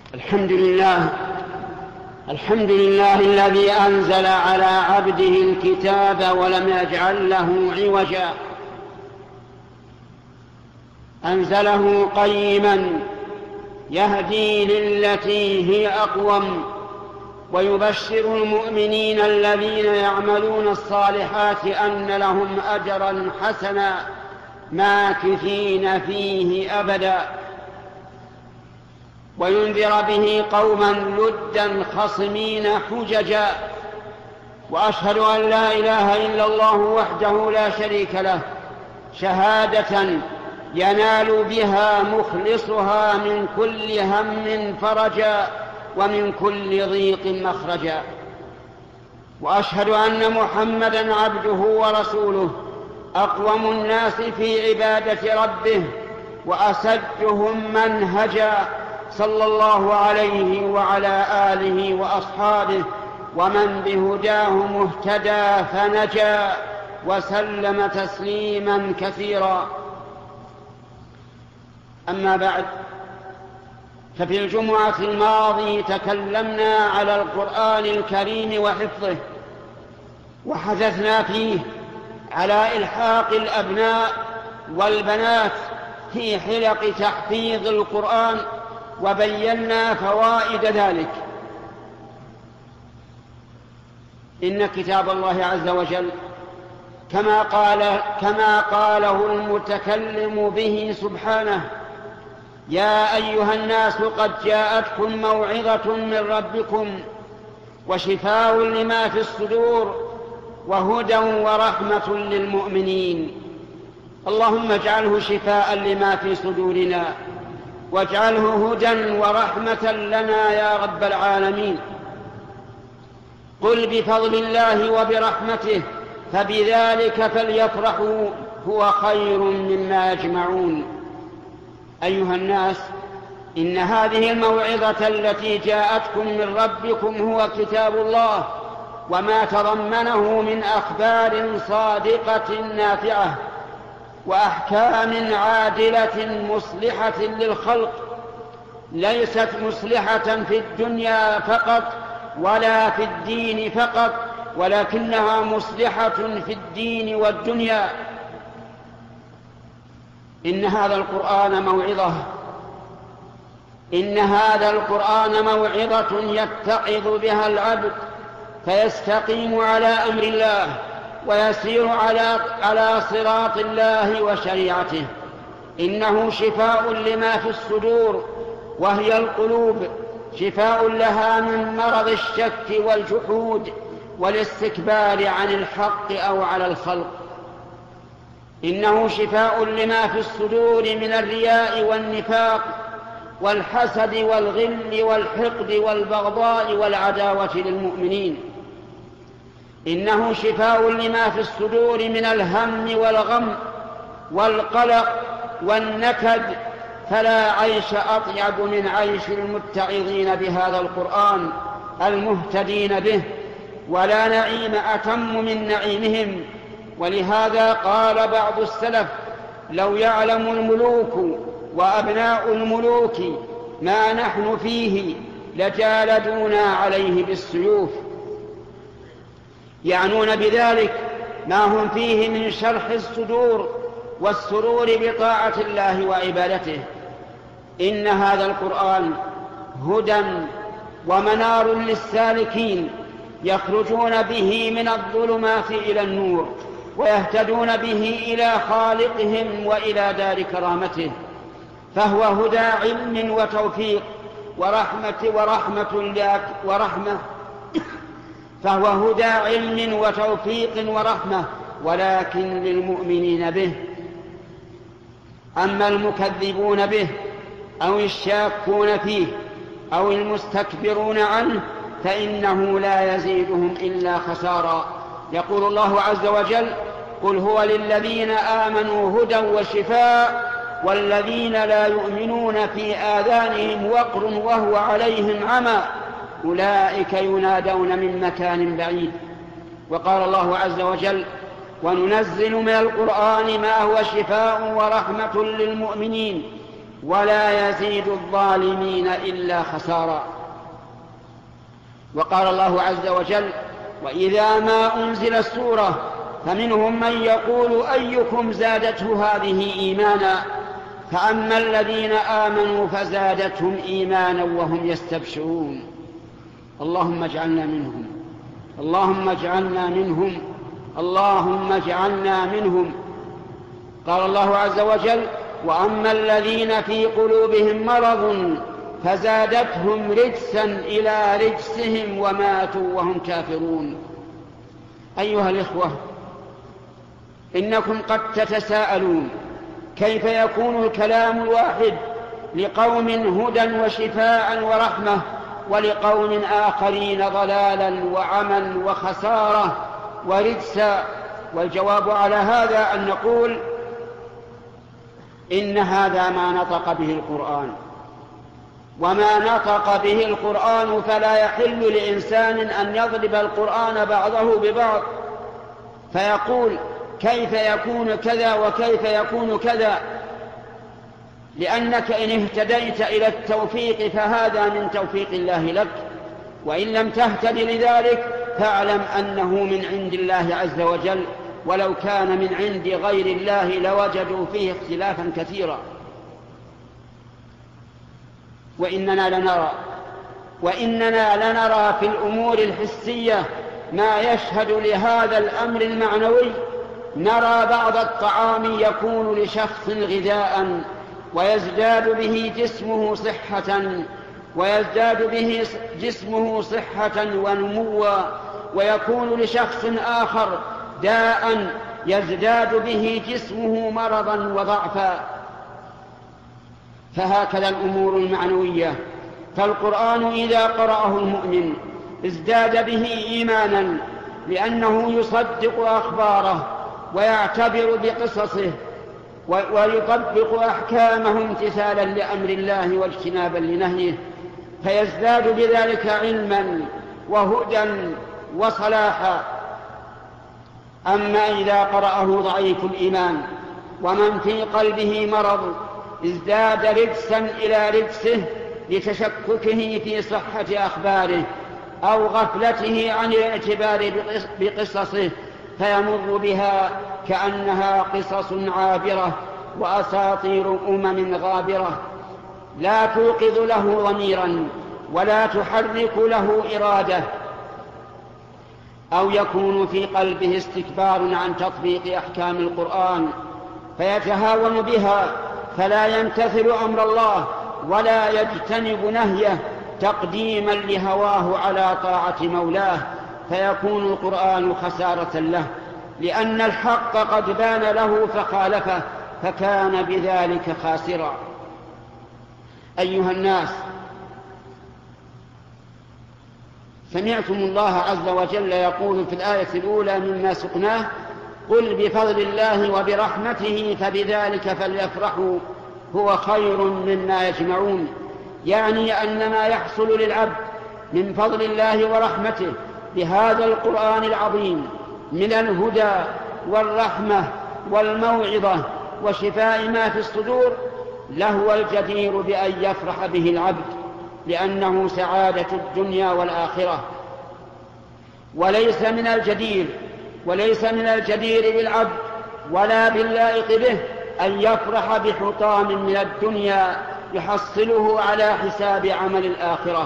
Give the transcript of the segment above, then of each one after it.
الحمد لله الذي أنزل على عبده الكتاب ولم يجعل له عوجا، أنزله قيما يهدي للتي هي أقوم، ويبشر المؤمنين الذين يعملون الصالحات أن لهم أجرا حسنا ماكثين فيه أبدا، وينذر به قوما لدا خصمين حججا. وأشهد أن لا إله إلا الله وحده لا شريك له شهادة ينال بها مخلصها من كل هم فرجا ومن كل ضيق مخرجا. وأشهد أن محمدا عبده ورسوله أقوم الناس في عبادة ربه وأسدهم منهجا، صلى الله عليه وعلى آله وأصحابه ومن بهداه مهتدى فنجا، وسلم تسليما كثيرا. أما بعد، ففي الجمعة الماضية تكلمنا على القرآن الكريم وحفظه، وحدثنا فيه على إلحاق الأبناء والبنات في حلق تحفيظ القرآن، وبينا فوائد ذلك. إن كتاب الله عز وجل كما قاله المتكلم به سبحانه: يا أيها الناس قد جاءتكم موعظة من ربكم وشفاء لما في الصدور وهدى ورحمة للمؤمنين. اللهم اجعله شفاء لما في صدورنا، واجعله هدى ورحمة لنا يا رب العالمين. قل بفضل الله وبرحمته فبذلك فليفرحوا هو خير مما يجمعون. أيها الناس، إن هذه الموعظة التي جاءتكم من ربكم هو كتاب الله وما تضمنه من أخبار صادقة نافعة وأحكام عادلة مصلحة للخلق، ليست مصلحة في الدنيا فقط ولا في الدين فقط، ولكنها مصلحة في الدين والدنيا. إن هذا القرآن موعظة يتعظ بها العبد فيستقيم على أمر الله ويسير على صراط الله وشريعته. إنه شفاء لما في الصدور وهي القلوب، شفاء لها من مرض الشك والجحود والاستكبار عن الحق أو على الخلق. إنه شفاء لما في الصدور من الرياء والنفاق والحسد والغل والحقد والبغضاء والعداوة للمؤمنين. إنه شفاء لما في الصدور من الهم والغم والقلق والنكد، فلا عيش أطيب من عيش المتعظين بهذا القرآن المهتدين به، ولا نعيم أتم من نعيمهم. ولهذا قال بعض السلف: لو يعلم الملوك وأبناء الملوك ما نحن فيه لجالدونا عليه بالسيوف. يعنون بذلك ما هم فيه من شرح الصدور والسرور بطاعة الله وعبادته. إن هذا القرآن هدى ومنار للسالكين يخرجون به من الظلمات إلى النور، ويهتدون به إلى خالقهم وإلى دار كرامته. فهو هدى علم وتوفيق فهو هدى علم وتوفيق ورحمة، ولكن للمؤمنين به. أما المكذبون به أو الشاكون فيه أو المستكبرون عنه فإنه لا يزيدهم إلا خسارا. يقول الله عز وجل: قل هو للذين آمنوا هدى وشفاء والذين لا يؤمنون في آذانهم وقر وهو عليهم عمى أولئك ينادون من مكان بعيد. وقال الله عز وجل: وننزل من القرآن ما هو شفاء ورحمة للمؤمنين ولا يزيد الظالمين إلا خسارا. وقال الله عز وجل: وإذا ما أنزلت سورة فمنهم من يقول أيكم زادته هذه إيمانا فأما الذين آمنوا فزادتهم إيمانا وهم يستبشرون. اللهم اجعلنا منهم، اللهم اجعلنا منهم، اللهم اجعلنا منهم. قال الله عز وجل: وأما الذين في قلوبهم مرض فزادتهم رجسا إلى رجسهم وماتوا وهم كافرون. أيها الإخوة، إنكم قد تتساءلون كيف يكون الكلام الواحد لقوم هدى وشفاء ورحمة ولقوم آخرين ضلالا وعمى وخسارة ورجسا؟ والجواب على هذا أن نقول إن هذا ما نطق به القرآن، وما نطق به القرآن فلا يحل لإنسان أن يضرب القرآن بعضه ببعض فيقول كيف يكون كذا وكيف يكون كذا، لأنك إن اهتديت إلى التوفيق فهذا من توفيق الله لك، وإن لم تهتد لذلك فاعلم أنه من عند الله عز وجل، ولو كان من عند غير الله لوجدوا فيه اختلافا كثيرا. وإننا لنرى في الأمور الحسية ما يشهد لهذا الأمر المعنوي. نرى بعض الطعام يكون لشخص غذاء ويزداد به جسمه صحة ونموا، ويكون لشخص آخر داء يزداد به جسمه مرضا وضعفا. فهكذا الأمور المعنوية، فالقرآن إذا قرأه المؤمن ازداد به إيمانا لأنه يصدق أخباره ويعتبر بقصصه ويطبق أحكامه امتثالا لأمر الله واجتنابا لنهيه، فيزداد بذلك علما وهدى وصلاحا. أما إذا قرأه ضعيف الإيمان ومن في قلبه مرض ازداد رجسا إلى رجسه لتشككه في صحة أخباره أو غفلته عن الاعتبار بقصصه، فيمر بها كأنها قصص عابرة وأساطير غابرة لا توقظ له ضميرا ولا تحرك له إرادة، أو يكون في قلبه استكبار عن تطبيق أحكام القرآن فيتهاون بها فلا يمتثل أمر الله ولا يجتنب نهيه تقديما لهواه على طاعة مولاه، فيكون القرآن خسارة له، لأن الحق قد بان له فخالفه فكان بذلك خاسرا. أيها الناس، سمعتم الله عز وجل يقول في الآية الأولى مما سقناه: قل بفضل الله وبرحمته فبذلك فليفرحوا هو خير مما يجمعون. يعني أن ما يحصل للعبد من فضل الله ورحمته بهذا القرآن العظيم من الهدى والرحمة والموعظة وشفاء ما في الصدور لهو الجدير بأن يفرح به العبد، لأنه سعادة الدنيا والآخرة. وليس من الجدير بالعبد ولا باللائق به أن يفرح بحطام من الدنيا يحصله على حساب عمل الآخرة.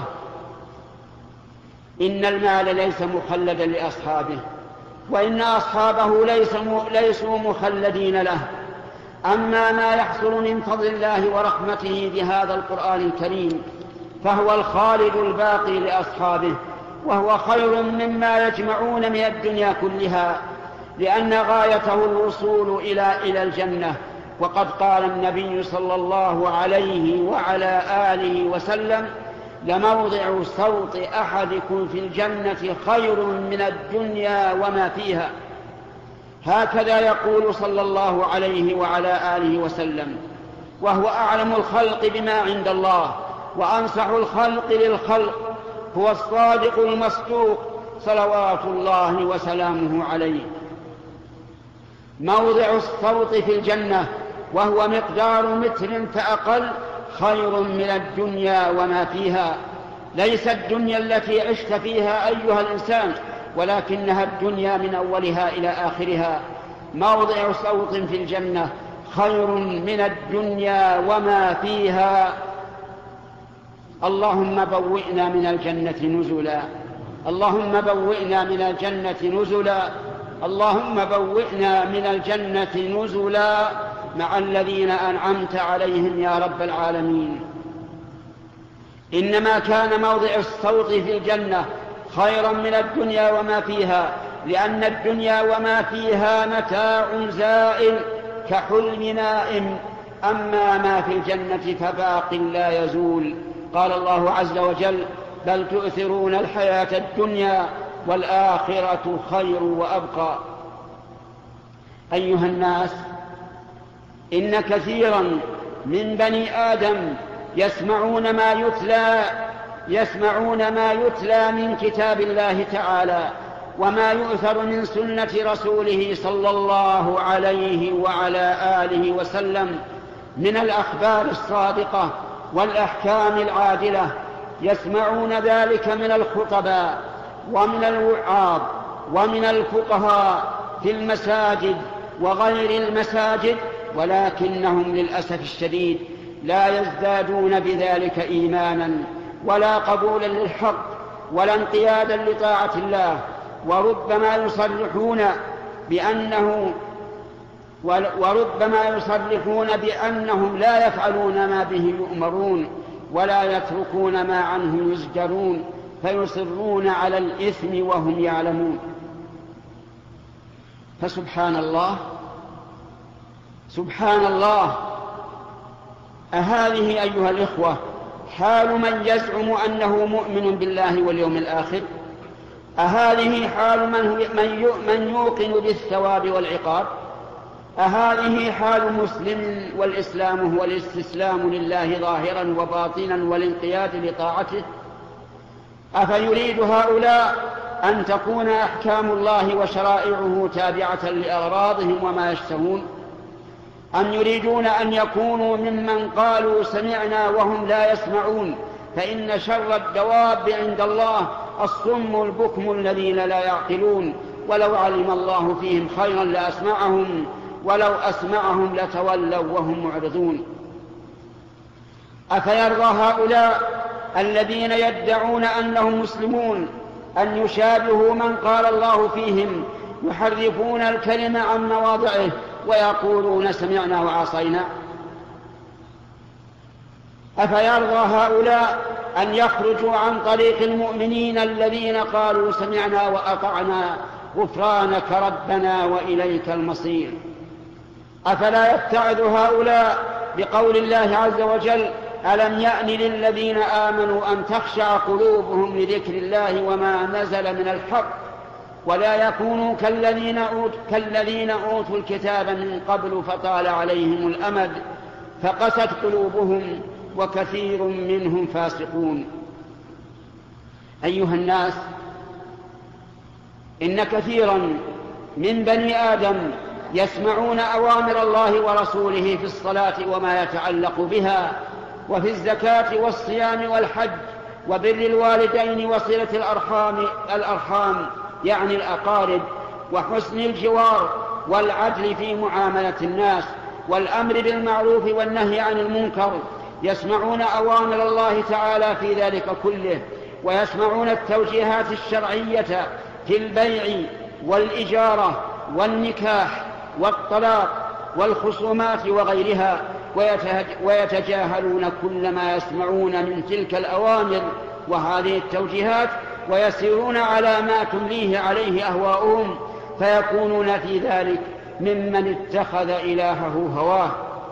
إن المال ليس مخلدا لأصحابه، وإن أصحابه ليسوا مخلدين له. أما ما يحصل من فضل الله ورحمته بهذا القرآن الكريم فهو الخالد الباقي لأصحابه، وهو خير مما يجمعون من الدنيا كلها، لأن غايته الوصول إلى الجنة. وقد قال النبي صلى الله عليه وعلى آله وسلم: لموضع صوت أحدكم في الجنة خير من الدنيا وما فيها. هكذا يقول صلى الله عليه وعلى آله وسلم، وهو أعلم الخلق بما عند الله وأنصح الخلق للخلق، هو الصادق المصدوق صلوات الله وسلامه عليه. موضع الصوت في الجنة وهو مقدار متر فأقل خير من الدنيا وما فيها. ليس الدنيا التي عشت فيها أيها الإنسان، ولكنها الدنيا من أولها إلى آخرها. موضع صوت في الجنة خير من الدنيا وما فيها. اللهم بوئنا من الجنة نزلا، اللهم بوئنا من الجنة نزلا، اللهم بوئنا من الجنة نزلا مع الذين أنعمت عليهم يا رب العالمين. إنما كان موضع الصوت في الجنة خيرا من الدنيا وما فيها، لأن الدنيا وما فيها متاع زائل كحلم نائم، أما ما في الجنة فباق لا يزول. قال الله عز وجل: بل تؤثرون الحياة الدنيا والآخرة خير وأبقى. أيها الناس، إن كثيرا من بني آدم يسمعون ما يتلى من كتاب الله تعالى وما يؤثر من سنة رسوله صلى الله عليه وعلى آله وسلم من الأخبار الصادقة والأحكام العادلة. يسمعون ذلك من الخطباء ومن الوعاظ ومن الفقهاء في المساجد وغير المساجد، ولكنهم للأسف الشديد لا يزدادون بذلك إيمانا ولا قبولا للحق ولا انقيادا لطاعة الله، وربما يصرحون بأنهم لا يفعلون ما به يؤمرون ولا يتركون ما عنه يزجرون، فيصرون على الإثم وهم يعلمون. فسبحان الله، سبحان الله، أهذه أيها الإخوة حال من يزعم أنه مؤمن بالله واليوم الآخر؟ أهذه حال من يوقن بالثواب والعقاب؟ أهذه حال مسلم والإسلام هو الاستسلام لله ظاهرا وباطنا والانقياد لطاعته؟ أفيريد هؤلاء أن تكون أحكام الله وشرائعه تابعة لأغراضهم وما يشتهون؟ أم يريدون أن يكونوا ممن قالوا سمعنا وهم لا يسمعون؟ فإن شر الدواب عند الله الصم البكم الذين لا يعقلون، ولو علم الله فيهم خيرا لأسمعهم ولو أسمعهم لتولوا وهم معرضون. أفيرضى هؤلاء الذين يدعون أنهم مسلمون أن يشابهوا من قال الله فيهم يحرفون الكلمة عن مواضعه ويقولون سمعنا وعصينا؟ أفيرضى هؤلاء أن يخرجوا عن طريق المؤمنين الذين قالوا سمعنا وأطعنا غفرانك ربنا وإليك المصير؟ أفلا يتعظ هؤلاء بقول الله عز وجل: ألم يأن للذين آمنوا أن تخشع قلوبهم لذكر الله وما نزل من الحق ولا يكونوا كالذين أوتوا الكتاب من قبل فطال عليهم الأمد فقست قلوبهم وكثير منهم فاسقون. أيها الناس، إن كثيرا من بني آدم يسمعون أوامر الله ورسوله في الصلاة وما يتعلق بها، وفي الزكاة والصيام والحج وبر الوالدين وصلة الأرحام يعني الأقارب، وحسن الجوار والعدل في معاملة الناس، والأمر بالمعروف والنهي عن المنكر. يسمعون أوامر الله تعالى في ذلك كله، ويسمعون التوجيهات الشرعية في البيع والإجارة والنكاح والطلاق والخصومات وغيرها، ويتجاهلون كل ما يسمعون من تلك الأوامر وهذه التوجيهات، ويسيرون على ما تمليه عليه أهواؤهم، فيكونون في ذلك ممن اتخذ إلهه هواه.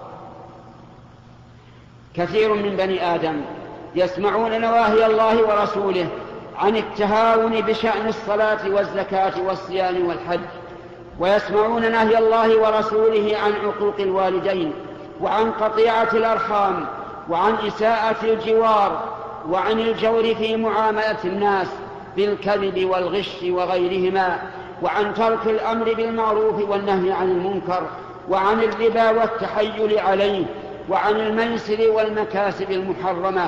كثير من بني آدم يسمعون نواهي الله ورسوله عن التهاون بشأن الصلاة والزكاة والصيام والحج، ويسمعون نهي الله ورسوله عن عقوق الوالدين وعن قطيعة الأرحام وعن إساءة الجوار وعن الجور في معاملة الناس بالكذب والغش وغيرهما، وعن ترك الأمر بالمعروف والنهي عن المنكر، وعن الربا والتحيل عليه، وعن الميسر والمكاسب المحرمة.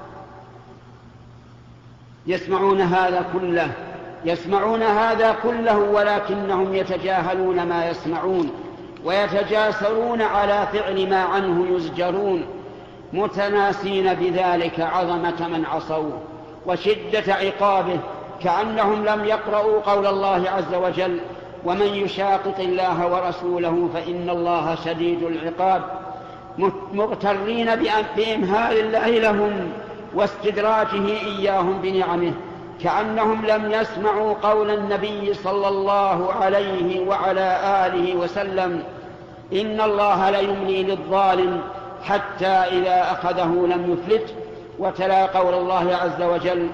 يسمعون هذا كله ولكنهم يتجاهلون ما يسمعون، ويتجاسرون على فعل ما عنه يزجرون، متناسين بذلك عظمة من عصوه وشدة عقابه، كأنهم لم يقرؤوا قول الله عز وجل: ومن يشاقق الله ورسوله فإن الله شديد العقاب، مغترين بإمهال الله لهم واستدراجه إياهم بنعمه، كأنهم لم يسمعوا قول النبي صلى الله عليه وعلى آله وسلم: إن الله ليملي للظالم حتى إذا أخذه لم يفلت. وتلا قول الله عز وجل: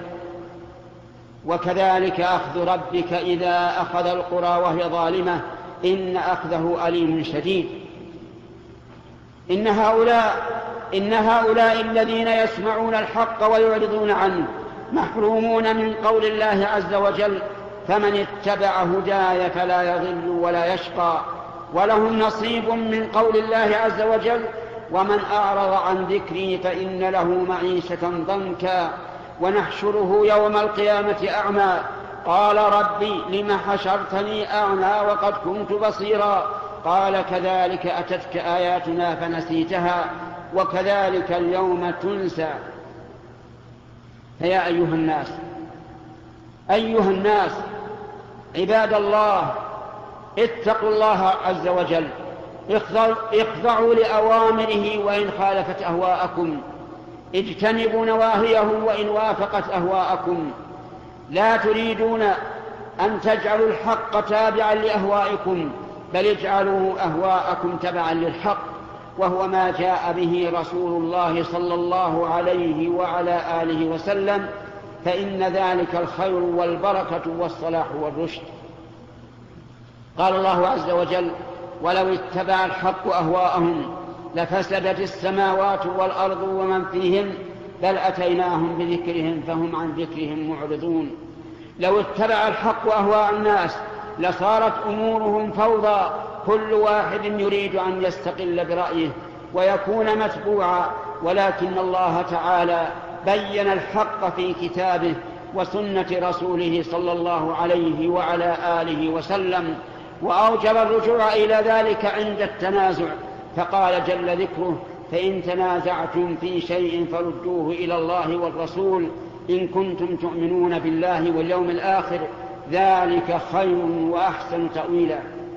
وكذلك أخذ ربك إذا أخذ القرى وهي ظالمة إن أخذه أليم شديد. إن هؤلاء الذين يسمعون الحق ويعرضون عنه محرومون من قول الله عز وجل: فمن اتبع هداي فلا يضل ولا يشقى. ولهم نصيب من قول الله عز وجل: ومن أعرض عن ذكري فإن له معيشة ضنكا ونحشره يوم القيامة أعمى قال ربي لم حشرتني أعمى وقد كنت بصيرا قال كذلك أتتك آياتنا فنسيتها وكذلك اليوم تنسى. فيا أيها الناس عباد الله، اتقوا الله عز وجل، اخضعوا لأوامره وإن خالفت أهواءكم، اجتنبوا نواهيه وإن وافقت أهواءكم. لا تريدون أن تجعلوا الحق تابعا لأهوائكم، بل اجعلوا أهواءكم تبعا للحق، وهو ما جاء به رسول الله صلى الله عليه وعلى آله وسلم، فإن ذلك الخير والبركة والصلاح والرشد. قال الله عز وجل: ولو اتبع الحق أهواءهم لفسدت السماوات والأرض ومن فيهن بل أتيناهم بذكرهم فهم عن ذكرهم معرضون. لو اتبع الحق أهواء الناس لصارت أمورهم فوضى، كل واحد يريد أن يستقل برأيه ويكون متبوعا، ولكن الله تعالى بين الحق في كتابه وسنة رسوله صلى الله عليه وعلى آله وسلم، وأوجب الرجوع إلى ذلك عند التنازع، فقال جل ذكره: فإن تنازعتم في شيء فردوه إلى الله والرسول إن كنتم تؤمنون بالله واليوم الآخر ذلك خير وأحسن تأويلا.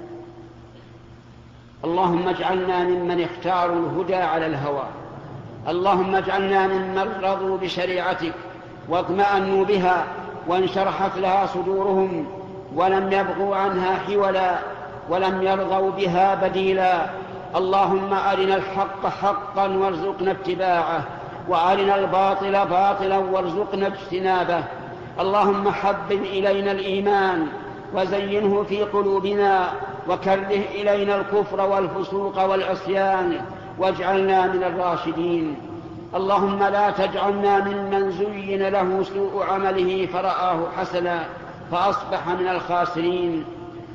اللهم اجعلنا ممن اختاروا الهدى على الهوى، اللهم اجعلنا ممن رضوا بشريعتك واطمأنوا بها وانشرحت لها صدورهم ولم يبغوا عنها حولا ولم يرضوا بها بديلا. اللهم أرنا الحق حقا وارزقنا اتباعه، وأرنا الباطل باطلا وارزقنا اجتنابه. اللهم حبب إلينا الإيمان وزينه في قلوبنا، وكره إلينا الكفر والفسوق والعصيان واجعلنا من الراشدين. اللهم لا تجعلنا ممن زين له سوء عمله فرآه حسنا فأصبح من الخاسرين.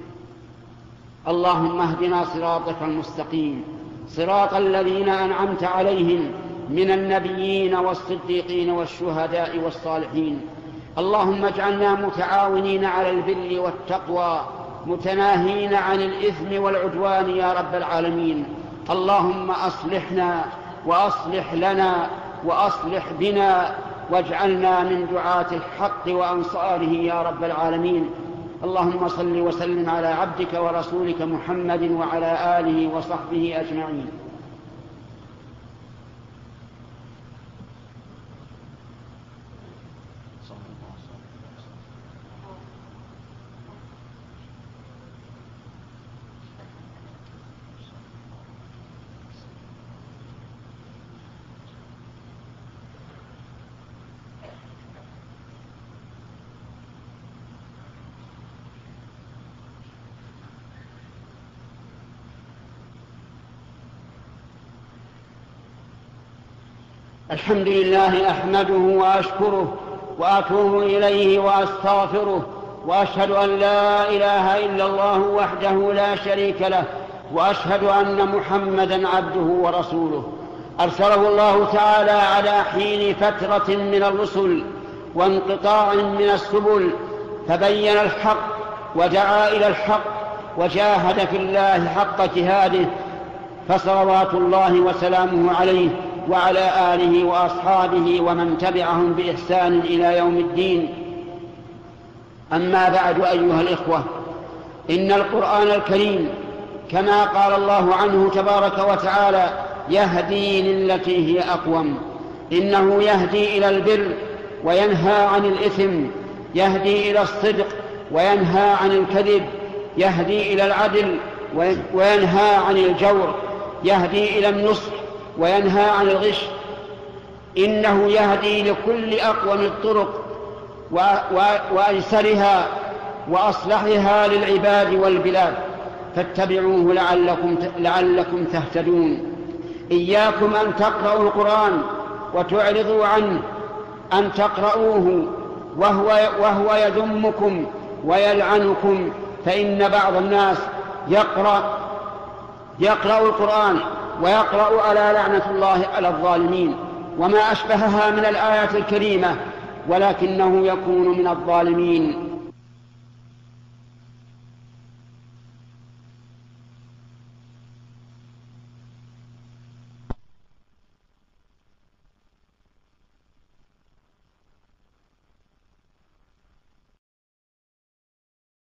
اللهم اهدنا صراطك المستقيم، صراط الذين أنعمت عليهم من النبيين والصديقين والشهداء والصالحين. اللهم اجعلنا متعاونين على البر والتقوى متناهين عن الإثم والعدوان يا رب العالمين. اللهم أصلحنا وأصلح لنا وأصلح بنا واجعلنا من دعاة الحق وأنصاره يا رب العالمين. اللهم صل وسلم على عبدك ورسولك محمد وعلى آله وصحبه أجمعين. الحمد لله أحمده وأشكره وأتوب إليه وأستغفره، وأشهد أن لا إله إلا الله وحده لا شريك له، وأشهد أن محمدا عبده ورسوله أرسله الله تعالى على حين فترة من الرسل وانقطاع من السبل، فبين الحق ودعا إلى الحق وجاهد في الله حق جهاده، فصلوات الله وسلامه عليه وعلى آله وأصحابه ومن تبعهم بإحسان إلى يوم الدين. أما بعد أيها الإخوة، إن القرآن الكريم كما قال الله عنه تبارك وتعالى يهدي للتي هي أقوم، إنه يهدي إلى البر وينهى عن الإثم، يهدي إلى الصدق وينهى عن الكذب، يهدي إلى العدل وينهى عن الجور، يهدي إلى النصح وينهى عن الغش، إنه يهدي لكل أقوم الطرق وأيسرها وأصلحها للعباد والبلاد، فاتبعوه لعلكم تهتدون. إياكم أن تقرأوا القرآن وتعرضوا عنه، أن تقرؤوه وهو يذمكم ويلعنكم، فإن بعض الناس يقرأ القرآن ويقرأ على لعنة الله على الظالمين وما أشبهها من الآيات الكريمة، ولكنه يكون من الظالمين